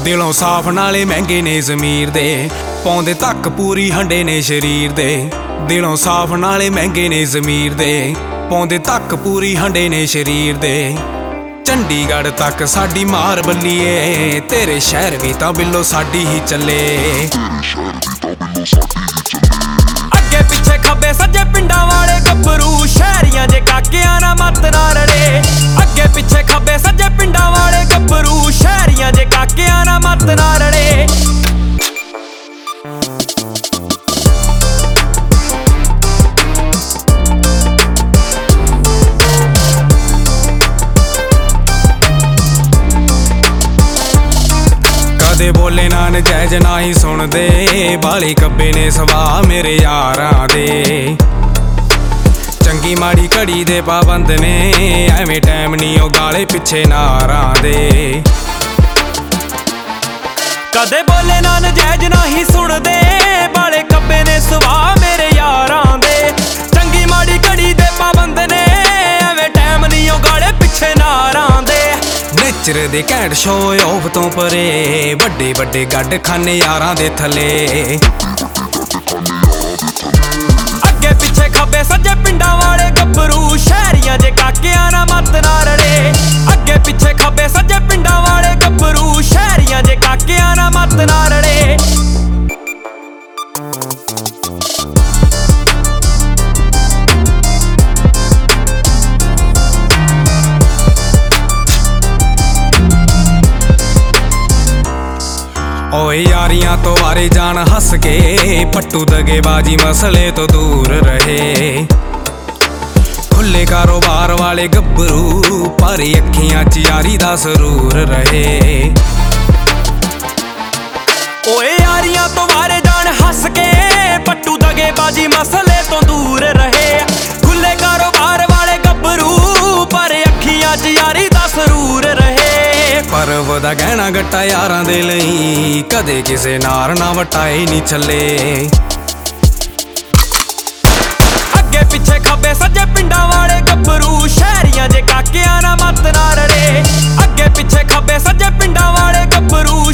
ਦਿਲੋਂ ਸਾਫ਼ ਨਾਲੇ ਮਹਿੰਗੇ ਨੇ ਜ਼ਮੀਰ ਦੇ, ਪਾਉਂਦੇ ਤੱਕ ਪੂਰੀ ਹੰਡੇ ਨੇ ਸ਼ਰੀਰ ਦੇ। ਦਿਲੋਂ ਸਾਫ਼ ਨਾਲੇ ਮਹਿੰਗੇ ਨੇ ਜ਼ਮੀਰ ਦੇ, ਪਾਉਂਦੇ ਤੱਕ ਪੂਰੀ ਹੰਡੇ ਨੇ ਸ਼ਰੀਰ ਦੇ। ਚੰਡੀਗੜ੍ਹ ਤੱਕ ਸਾਡੀ ਮਾਰ ਬੱਲੀਏ, ਤੇਰੇ ਸ਼ਹਿਰ ਵੀ ਤਾਂ ਬਿੱਲੋ ਸਾਡੀ ਹੀ ਚੱਲੇ। ਅੱਗੇ ਪਿੱਛੇ ਖੱਬੇ ਸੱਜੇ ਪਿੰਡਾਂ ਵਾਲੇ ਗੱਭਰੂ, ਸ਼ਹਿਰੀਆਂ ਜੇ ਕਾਕਿਆਂ ਨਾ ਮੱਤ ਨਾ ਰਲੇ। ਅੱਗੇ ਪਿੱਛੇ ਖੱਬੇ ਸੱਜੇ ਪਿੰਡਾਂ ਵਾਲੇ ਗੱਭਰੂ, ਸ਼ਹਿਰੀਆਂ ਜੇ ਕਾਕਿਆਂ ਨਾ ਮੱਤ ਨਾ ਰਲੇ। ਕਦੇ ਬੋਲੇ ਨਾ ਨਜਾਇਜ਼ ਨਾ ਹੀ ਸੁਣਦੇ, ਬਾਲੇ ਕੱਬੇ ਨੇ ਸਵਾ ਮੇਰੇ ਯਾਰਾਂ ਦੇ। ਚੰਗੀ ਮਾੜੀ ਘੜੀ ਦੇ ਪਾਬੰਦ ਨੇ, ਐਵੇਂ ਟਾਈਮ ਨਹੀਂ ਉਹ ਗਾਲੇ ਪਿੱਛੇ ਨਾਰਾਂ ਦੇ। ਕਦੇ ਬੋਲੇ ਨਾ ਨਜਾਇਜ਼ ਨਾ ਹੀ ਸੁਣਦੇ, ਬਾਲੇ ਕੱਬੇ ਨੇ ਸਵਾ ਮੇਰੇ ਯਾਰਾਂ ਦੇ। ਚੰਗੀ ਮਾੜੀ ਘੜੀ ਦੇ ਪਾਬੰਦ ਨੇ, ਐਵੇਂ ਟਾਈਮ ਨਹੀਂ ਉਹ ਗਾਲੇ ਪਿੱਛੇ ਨਾਰਾਂ ਦੇ। ਨੇਚਰ ਦੇ ਘੈਂਟ ਸ਼ੋਅ ਆਫ ਤੋਂ ਪਰੇ, ਵੱਡੇ ਵੱਡੇ ਗੱਡ ਖਾਨੇ ਯਾਰਾਂ ਦੇ ਥੱਲੇ। ਅੱਗੇ ਪਿੱਛੇ ਖੱਬੇ ਸੱਜੇ ਪਿੰਡਾਂ ਵਾਲੇ ਗੱਭਰੂ, ਸ਼ਹਿਰੀਆਂ ਜੇ ਕਾਕਿਆਂ ਨਾ ਮੱਤ ਨਾ ਰਲੇ। ਅੱਗੇ ਪਿੱਛੇ ਖੱਬੇ ਸੱਜੇ ਪਿੰਡਾਂ ਵਾਲੇ ਗੱਭਰੂ, ਸ਼ਹਿਰੀਆਂ ਜੇ ਕਾਕਿਆਂ ਨਾ ਮੱਤ ਨਾ ਰਲੇ। ਓਏ ਯਾਰੀਆਂ ਤੋਂ ਵਾਰੇ ਜਾਣ ਹੱਸ ਕੇ, ਪੱਟੂ ਦਗੇਬਾਜੀ ਮਸਲੇ ਤੋਂ ਦੂਰ ਰਹੇ। ਖੁੱਲੇ ਕਾਰੋਬਾਰ ਵਾਲੇ ਗੱਭਰੂ, ਪਰ ਅੱਖੀਆਂ 'ਚ ਯਾਰੀ ਦਾ ਸਰੂਰ ਰਹੇ। ਓਏ ਯਾਰੀਆਂ ਤੋਂ ਵਾਰੇ ਜਾਣ ਹੱਸ ਕੇ, ਪੱਟੂ ਦਗੇਬਾਜੀ ਮਸਲੇ ਤੋਂ ਦੂਰ ਰਹੇ। ਖੁੱਲੇ ਕਾਰੋਬਾਰ ਵਾਲੇ ਗੱਭਰੂ, ਪਰ ਅੱਖੀਆਂ 'ਚ ਯਾਰੀ ਦਾ ਸਰੂਰ ਰਹੇ। ਪਰਵ ਦਾ ਗਹਿਣਾ ਗੱਟਾ ਯਾਰਾਂ ਦੇ ਲਈ, ਕਦੇ ਕਿਸੇ ਨਾਰ ਨਾ ਵਟਾਏ ਨਹੀਂ ਛੱਲੇ। ਅੱਗੇ ਪਿੱਛੇ ਖੱਬੇ ਸੱਜੇ ਪਿੰਡਾਂ ਵਾਲੇ ਗੱਭਰੂ, ਸ਼ਹਿਰੀਆਂ ਜੇ ਕਾਕਿਆਂ ਨਾ ਮੱਤ ਨਾ ਰਲੇ। ਅੱਗੇ ਪਿੱਛੇ ਖੱਬੇ ਸੱਜੇ ਪਿੰਡਾਂ ਵਾਲੇ ਗੱਭਰੂ,